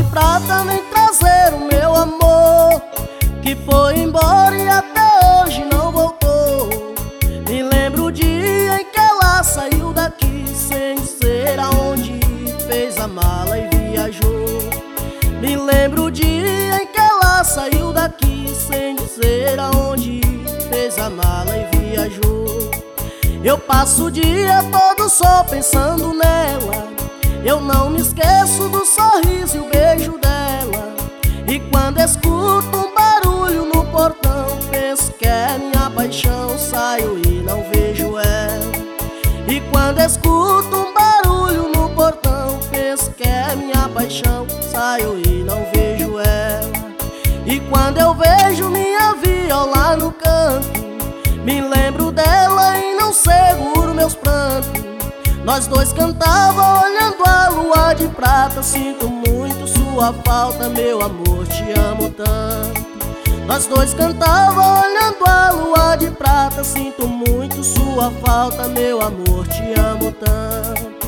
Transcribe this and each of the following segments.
prata vem trazer o meu amor, que foi embora e até hoje não voltou. Me lembro o dia em que ela saiu daqui sem dizer aonde, fez a mala e viajou. Me lembro o dia em que ela saiu daqui sem dizer aonde, fez a mala e viajou. Eu passo o dia todo só pensando nela, eu não me esqueço do sorriso e o beijo dela. E quando escuto um barulho no portão, penso que é minha paixão, saio e não vejo ela. E quando escuto um barulho no portão, penso que é minha paixão, saio e não vejo ela. E quando eu vejo minha viola no canto, me lembro dela e não seguro meus prantos. Nós dois cantava olhando a lua de prata, sinto muito sua falta, meu amor, te amo tanto. Nós dois cantava olhando a lua de prata, sinto muito sua falta, meu amor, te amo tanto.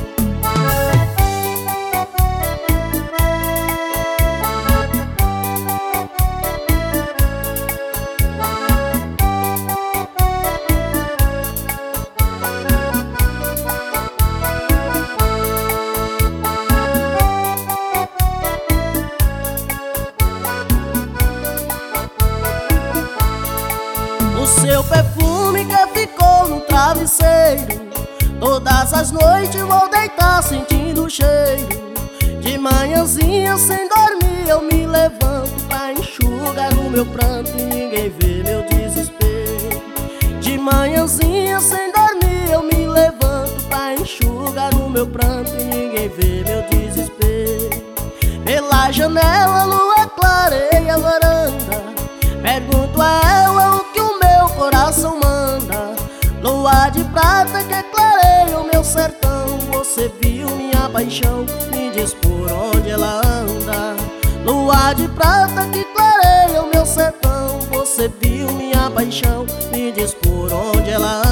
O seu perfume que ficou no travesseiro, todas as noites vou deitar sentindo o cheiro. De manhãzinha sem dormir eu me levanto pra enxugar o meu pranto e ninguém vê meu desespero. De manhãzinha sem dormir eu me levanto pra enxugar o meu pranto e ninguém vê meu desespero. Pela janela a lua clareia a varanda, pergunto a ela o que o meu coração manda. Lua de prata que clareia o meu sertão, você viu minha paixão, me diz por onde ela anda. Lua de prata que clareia o meu sertão, você viu minha paixão, me diz por onde ela anda.